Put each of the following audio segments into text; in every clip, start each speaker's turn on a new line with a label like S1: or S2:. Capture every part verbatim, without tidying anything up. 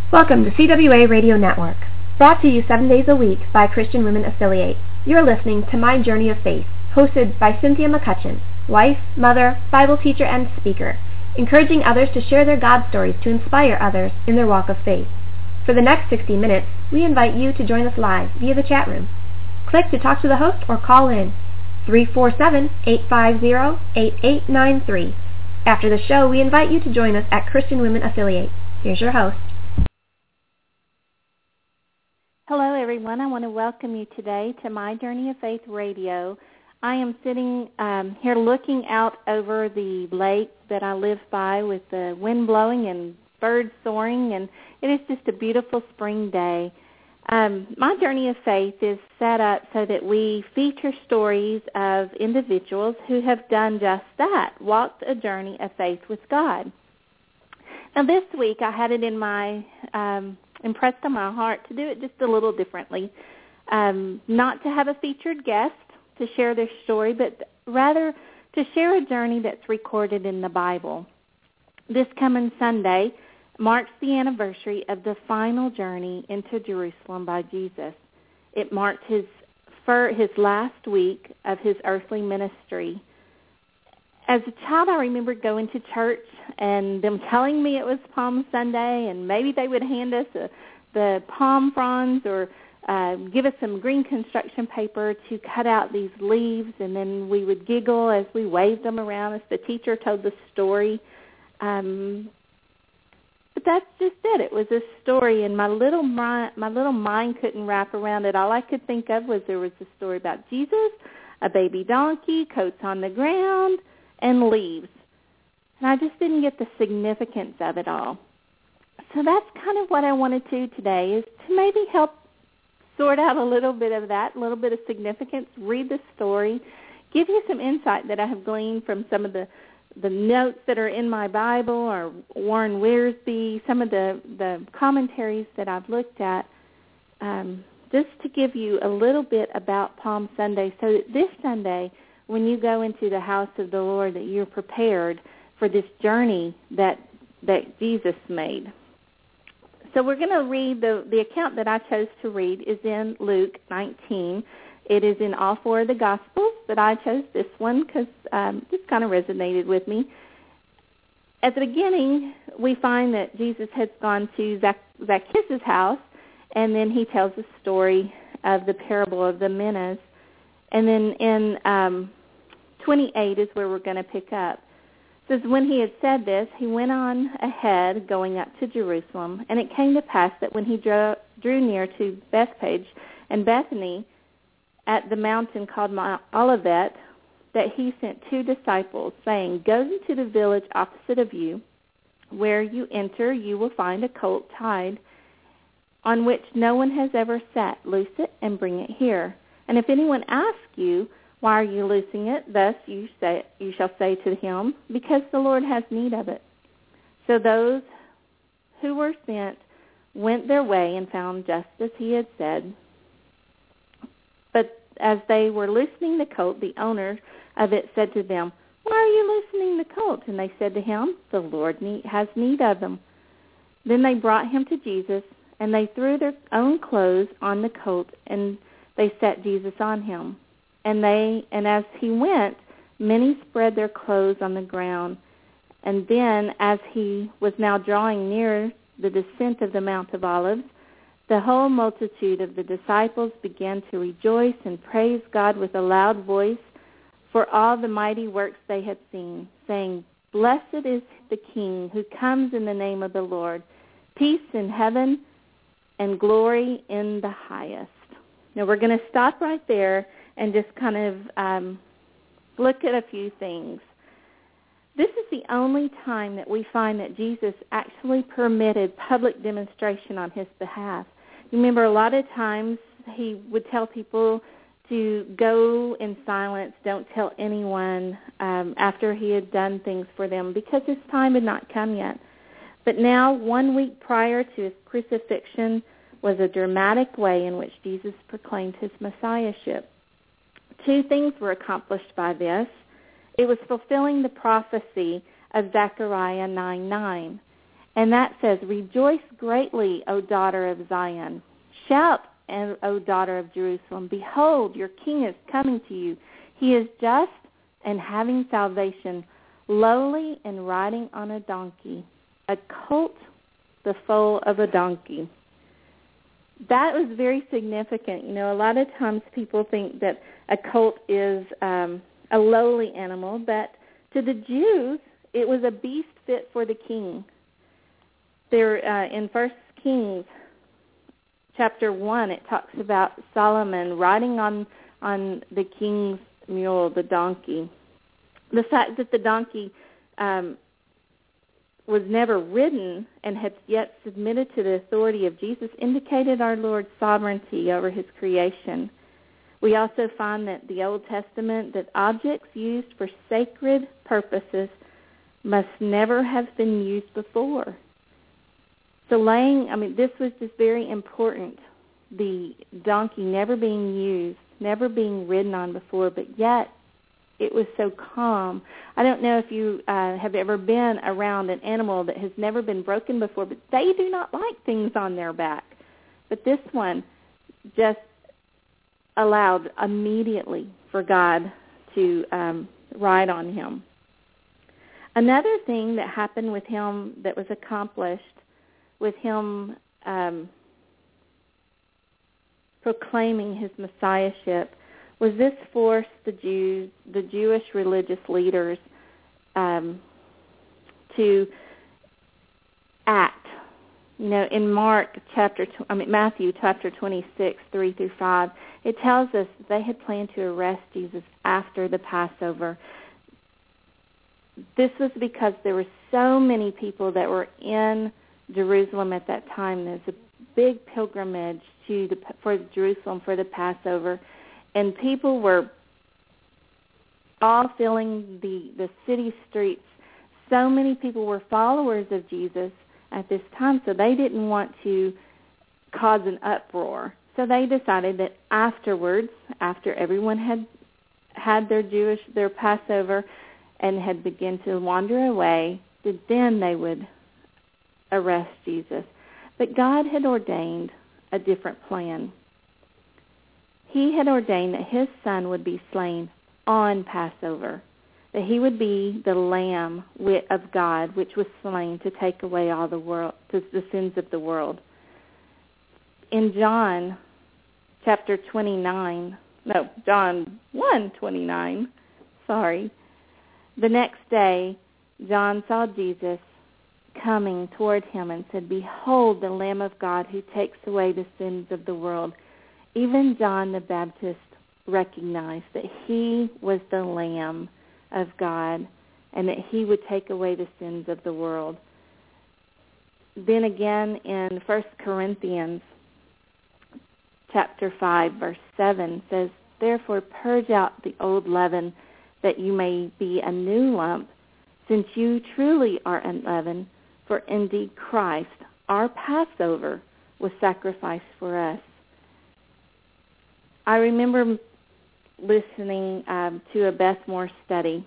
S1: Welcome to C W A Radio Network, brought to you seven days a week by Christian Women Affiliate. You're listening to My Journey of Faith, hosted by Cynthia McCutcheon, wife, mother, Bible teacher, and speaker, encouraging others to share their God stories to inspire others in their walk of faith. For the next sixty minutes, we invite you to join us live via the chat room. Click to talk to the host or call in three four seven, eight five zero, eight eight nine three. After the show, we invite you to join us at Christian Women Affiliate. Here's your host.
S2: Hello, everyone. I want to welcome you today to My Journey of Faith Radio. I am sitting um, here looking out over the lake that I live by with the wind blowing and birds soaring, and it is just a beautiful spring day. Um, My Journey of Faith is set up so that we feature stories of individuals who have done just that, walked a journey of faith with God. Now, this week I had it in my um, impressed on my heart to do it just a little differently, um, not to have a featured guest to share their story, but rather to share a journey that's recorded in the Bible. This coming Sunday marks the anniversary of the final journey into Jerusalem by Jesus. It marked his fir- his last week of his earthly ministry. As a child, I remember going to church and them telling me it was Palm Sunday, and maybe they would hand us a, the palm fronds or uh, give us some green construction paper to cut out these leaves, and then we would giggle as we waved them around as the teacher told the story. Um, but that's just it. It was a story, and my little mind, my little mind couldn't wrap around it. All I could think of was there was a story about Jesus, a baby donkey, coats on the ground, and leaves. And I just didn't get the significance of it all. So that's kind of what I wanted to do today, is to maybe help sort out a little bit of that, a little bit of significance, read the story, give you some insight that I have gleaned from some of the, the notes that are in my Bible, or Warren Wiersbe, some of the, the commentaries that I've looked at, um, just to give you a little bit about Palm Sunday, so that this Sunday, when you go into the house of the Lord, that you're prepared for this journey that that Jesus made. So we're going to read, the, the account that I chose to read is in Luke nineteen. It is in all four of the Gospels, but I chose this one because um, this kind of resonated with me. At the beginning, we find that Jesus has gone to Zac- Zacchaeus' house, and then he tells the story of the parable of the minas. And then in um, twenty-eight is where we're going to pick up. It says, when he had said this, he went on ahead, going up to Jerusalem. And it came to pass that when he drew, drew near to Bethphage and Bethany at the mountain called Mount Olivet, that he sent two disciples, saying, go into the village opposite of you. Where you enter, you will find a colt tied, on which no one has ever sat. Loose it and bring it here. And if anyone asks you, why are you loosing it? Thus you say, you shall say to him, because the Lord has need of it. So those who were sent went their way and found just as he had said. But as they were loosening the colt, the owner of it said to them, why are you loosening the colt? And they said to him, the Lord need, has need of them. Then they brought him to Jesus, and they threw their own clothes on the colt, and they set Jesus on him. And they, and as he went, many spread their clothes on the ground. And then, as he was now drawing near the descent of the Mount of Olives, the whole multitude of the disciples began to rejoice and praise God with a loud voice for all the mighty works they had seen, saying, blessed is the King who comes in the name of the Lord, peace in heaven and glory in the highest. Now, we're going to stop right there and just kind of um, look at a few things. This is the only time that we find that Jesus actually permitted public demonstration on his behalf. You remember a lot of times he would tell people to go in silence, don't tell anyone um, after he had done things for them, because his time had not come yet. But now, one week prior to his crucifixion, was a dramatic way in which Jesus proclaimed his messiahship. Two things were accomplished by this. It was fulfilling the prophecy of Zechariah nine nine. And that says, "Rejoice greatly, O daughter of Zion. Shout, O daughter of Jerusalem. Behold, your king is coming to you. He is just and having salvation, lowly and riding on a donkey, a colt, the foal of a donkey." That was very significant. You know, a lot of times people think that a colt is um, a lowly animal, but to the Jews, it was a beast fit for the king. There, uh, in First Kings chapter one, it talks about Solomon riding on on the king's mule, the donkey. The fact that the donkey um, was never ridden and had yet submitted to the authority of Jesus indicated our Lord's sovereignty over his creation. We also find that the Old Testament, that objects used for sacred purposes must never have been used before. So laying, I mean, this was just very important, the donkey never being used, never being ridden on before, but yet it was so calm. I don't know if you uh, have ever been around an animal that has never been broken before, but they do not like things on their back. But this one just allowed immediately for God to um, ride on him. Another thing that happened with him that was accomplished with him um, proclaiming his messiahship was this forced the Jews, the Jewish religious leaders, um, to act. You know, in Mark chapter, I mean Matthew chapter twenty-six, three through five, it tells us that they had planned to arrest Jesus after the Passover. This was because there were so many people that were in Jerusalem at that time. There's a big pilgrimage to the for Jerusalem for the Passover. And people were all filling the, the city streets. So many people were followers of Jesus at this time, so they didn't want to cause an uproar. So they decided that afterwards, after everyone had had their Jewish, their Passover and had begun to wander away, that then they would arrest Jesus. But God had ordained a different plan. He had ordained that his son would be slain on Passover, that he would be the Lamb of God, which was slain to take away all the world, the sins of the world. In John chapter twenty-nine, no, John one twenty-nine, sorry, the next day John saw Jesus coming toward him and said, "Behold the Lamb of God who takes away the sins of the world." Even John the Baptist recognized that he was the Lamb of God and that he would take away the sins of the world. Then again in First Corinthians chapter five, verse seven says, "Therefore purge out the old leaven, that you may be a new lump, since you truly are unleavened. For indeed Christ, our Passover, was sacrificed for us." I remember listening um, to a Beth Moore study,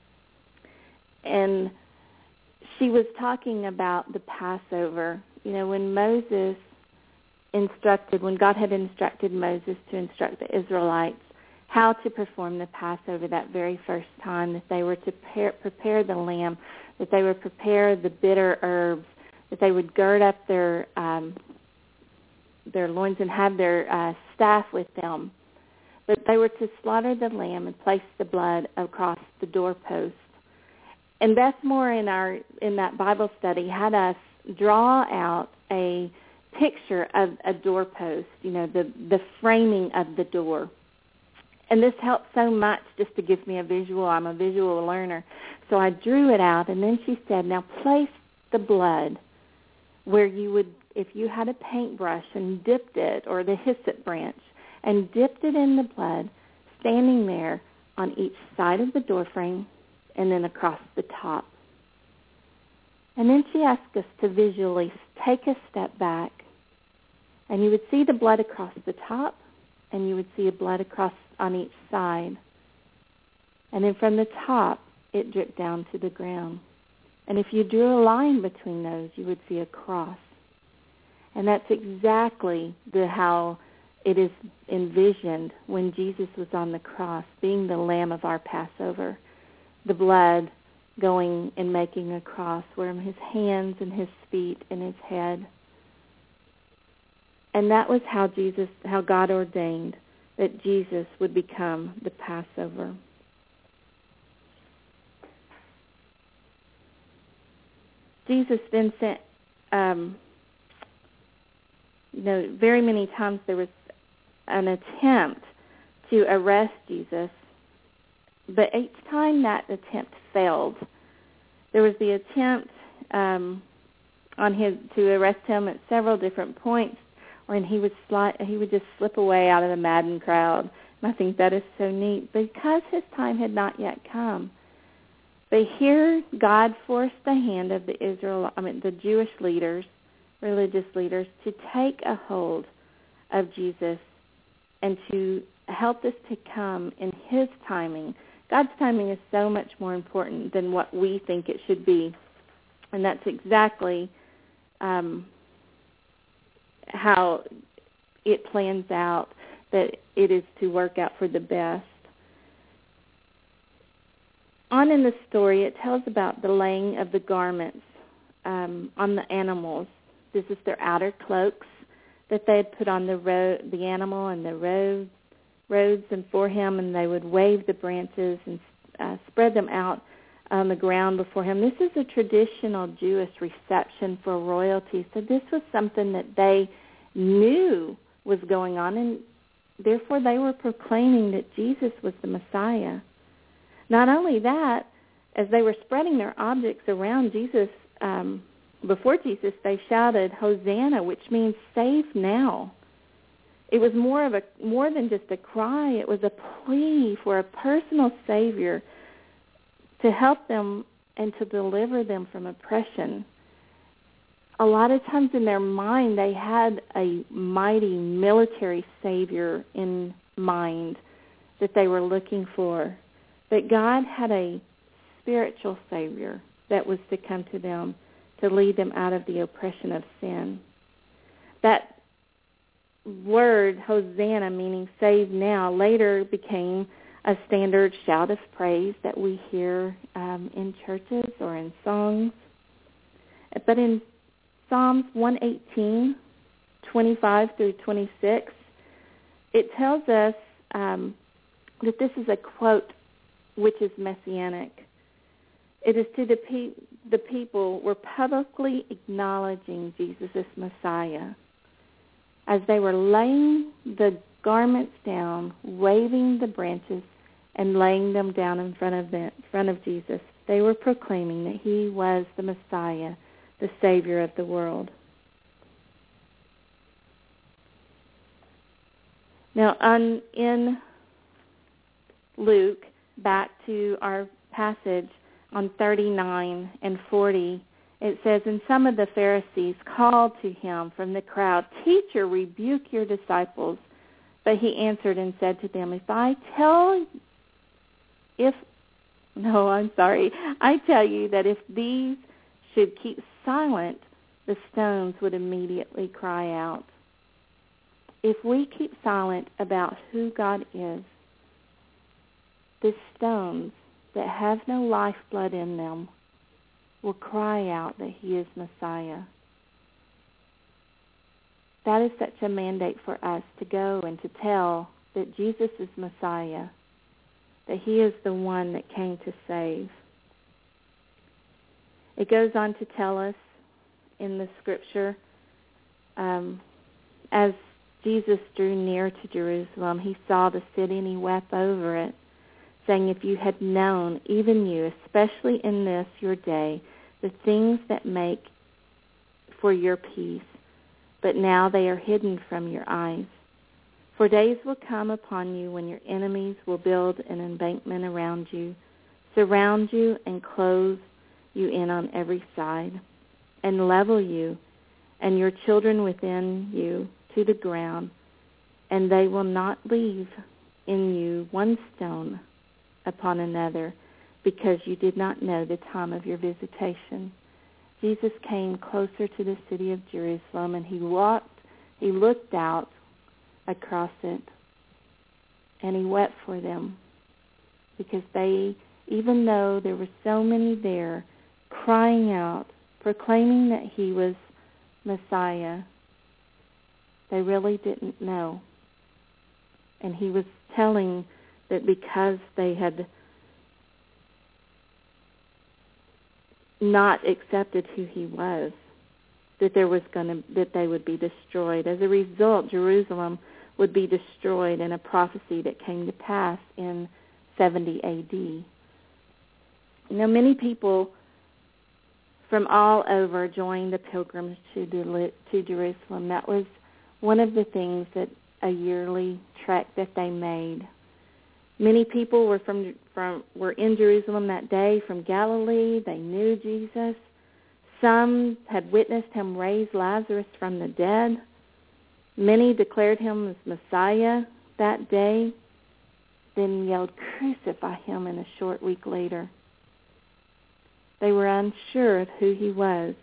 S2: and she was talking about the Passover. You know, when Moses instructed, when God had instructed Moses to instruct the Israelites how to perform the Passover that very first time, that they were to prepare, prepare the lamb, that they would prepare the bitter herbs, that they would gird up their um, their loins and have their uh, staff with them. But they were to slaughter the lamb and place the blood across the doorpost. And Beth Moore in our in that Bible study had us draw out a picture of a doorpost, you know, the, the framing of the door. And this helped so much just to give me a visual. I'm a visual learner. So I drew it out, and then she said, "Now place the blood where you would, if you had a paintbrush and dipped it, or the hyssop branch, and dipped it in the blood, standing there on each side of the doorframe and then across the top." And then she asked us to visually take a step back, and you would see the blood across the top, and you would see a blood across on each side. And then from the top, it dripped down to the ground. And if you drew a line between those, you would see a cross. And that's exactly the how it is envisioned when Jesus was on the cross, being the Lamb of our Passover, the blood going and making a cross where his hands and his feet and his head. And that was how Jesus, how God ordained that Jesus would become the Passover. Jesus then sent, um, you know, very many times there was an attempt to arrest Jesus, but each time that attempt failed. There was the attempt um, on his to arrest him at several different points, when he would slide, he would just slip away out of the maddened crowd. And I think that is so neat because his time had not yet come. But here, God forced the hand of the Israel, I mean the Jewish leaders, religious leaders, to take a hold of Jesus and to help this to come in his timing. God's timing is so much more important than what we think it should be. And that's exactly um, how it plans out, that it is to work out for the best. On in the story, it tells about the laying of the garments um, on the animals. This is their outer cloaks that they had put on the ro- the animal and the roads, roads and for him, and they would wave the branches and uh, spread them out on the ground before him. This is a traditional Jewish reception for royalty, so this was something that they knew was going on, and therefore they were proclaiming that Jesus was the Messiah. Not only that, as they were spreading their objects around Jesus, um, before Jesus, they shouted, "Hosanna," which means "save now." It was more of a more than just a cry. It was a plea for a personal Savior to help them and to deliver them from oppression. A lot of times in their mind, they had a mighty military Savior in mind that they were looking for. But God had a spiritual Savior that was to come to them to lead them out of the oppression of sin. That word, Hosanna, meaning save now, later became a standard shout of praise that we hear um, in churches or in songs. But in Psalms one eighteen, twenty-five through twenty-six, it tells us um, that this is a quote which is messianic. It is to the, pe- the people were publicly acknowledging Jesus as Messiah. As they were laying the garments down, waving the branches, and laying them down in front of them, in front of Jesus, they were proclaiming that he was the Messiah, the Savior of the world. Now, on, in Luke, back to our passage on thirty-nine and forty, it says, "And some of the Pharisees called to him from the crowd, 'Teacher, rebuke your disciples.' But he answered and said to them, If I tell, if, no, I'm sorry, I tell you that if these should keep silent, the stones would immediately cry out." If we keep silent about who God is, the stones that have no lifeblood in them will cry out that he is Messiah. That is such a mandate for us to go and to tell that Jesus is Messiah, that he is the one that came to save. It goes on to tell us in the scripture, um, as Jesus drew near to Jerusalem, he saw the city and he wept over it, saying, "If you had known, even you, especially in this your day, the things that make for your peace, but now they are hidden from your eyes. For days will come upon you when your enemies will build an embankment around you, surround you and close you in on every side, and level you and your children within you to the ground, and they will not leave in you one stone upon another, because you did not know the time of your visitation. Jesus came closer to the city of Jerusalem, and he walked, he looked out across it, and he wept for them, because they, even though there were so many there crying out, proclaiming that he was Messiah, they really didn't know. And he was telling that because they had not accepted who he was, that there was going to that they would be destroyed. As a result, Jerusalem would be destroyed in a prophecy that came to pass in seventy A D. You know, many people from all over joined the pilgrims to, to Jerusalem. That was one of the things that a yearly trek that they made. Many people were from from were in Jerusalem that day from Galilee. They knew Jesus. Some had witnessed him raise Lazarus from the dead. Many declared him as Messiah that day, then yelled, "Crucify him," in a short week later. They were unsure of who he was.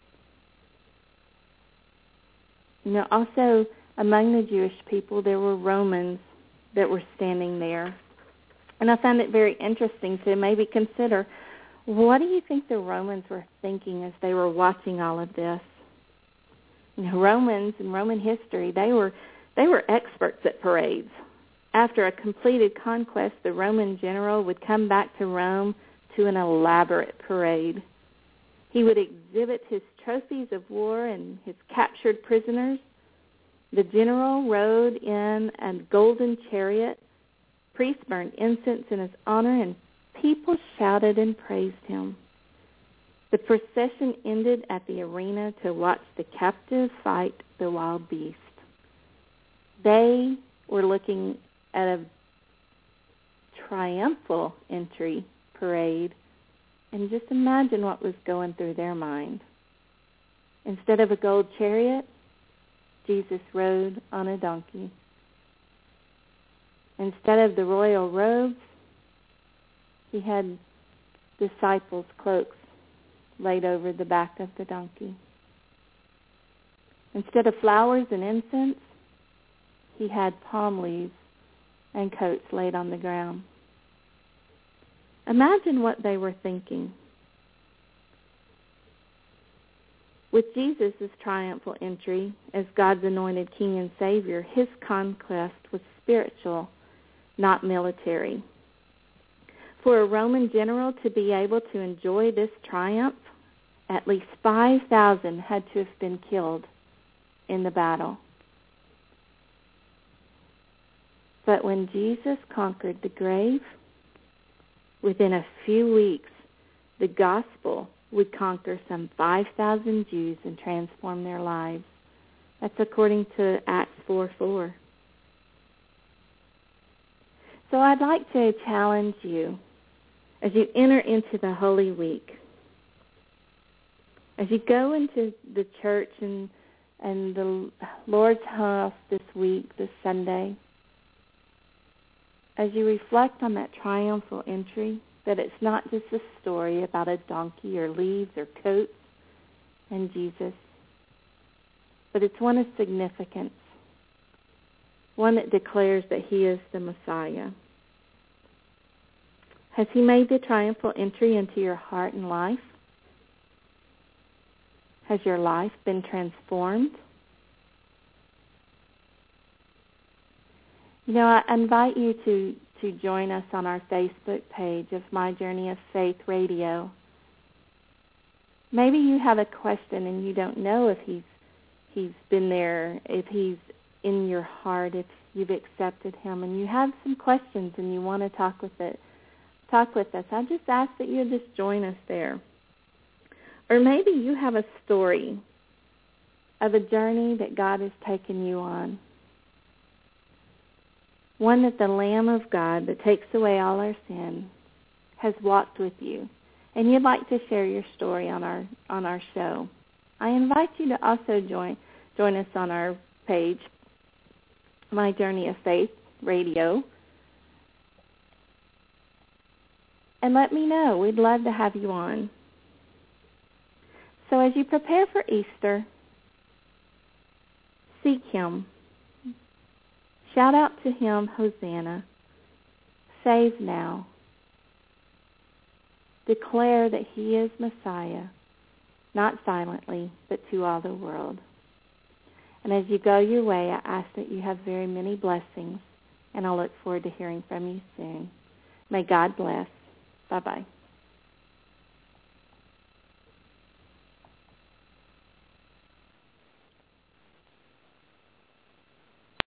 S2: You know, also among the Jewish people, there were Romans that were standing there. And I found it very interesting to maybe consider, what do you think the Romans were thinking as they were watching all of this? You know, Romans and Roman history, they were they were experts at parades. After a completed conquest, the Roman general would come back to Rome to an elaborate parade. He would exhibit his trophies of war and his captured prisoners. The general rode in a golden chariot. Priests burned incense in his honor, and people shouted and praised him. The procession ended at the arena to watch the captive fight the wild beast. They were looking at a triumphal entry parade, and just imagine what was going through their mind. Instead of a gold chariot, Jesus rode on a donkey. Instead of the royal robes, he had disciples' cloaks laid over the back of the donkey. Instead of flowers and incense, he had palm leaves and coats laid on the ground. Imagine what they were thinking. With Jesus' triumphal entry as God's anointed King and Savior, his conquest was spiritual, not military. For a Roman general to be able to enjoy this triumph, at least five thousand had to have been killed in the battle. But when Jesus conquered the grave, within a few weeks, the gospel would conquer some five thousand Jews and transform their lives. That's according to Acts four four. So I'd like to challenge you as you enter into the Holy Week, as you go into the church and, and the Lord's house this week, this Sunday, as you reflect on that triumphal entry, that it's not just a story about a donkey or leaves or coats and Jesus, but it's one of significance, one that declares that he is the Messiah. Has he made the triumphal entry into your heart and life? Has your life been transformed? You know, I invite you to, to join us on our Facebook page of My Journey of Faith Radio. Maybe you have a question and you don't know if he's he's been there, if he's in your heart, if you've accepted him, and you have some questions and you want to talk with it. Talk with us. I just ask that you just join us there. Or maybe you have a story of a journey that God has taken you on. One that the Lamb of God that takes away all our sin has walked with you. And you'd like to share your story on our on our show. I invite you to also join join us on our page, My Journey of Faith Radio. and let me know. We'd love to have you on. So as you prepare for Easter, seek him. Shout out to him, Hosanna. Save now. Declare that he is Messiah, not silently, but to all the world. And as you go your way, I ask that you have very many blessings, and I look forward to hearing from you soon. May God bless. Bye-bye.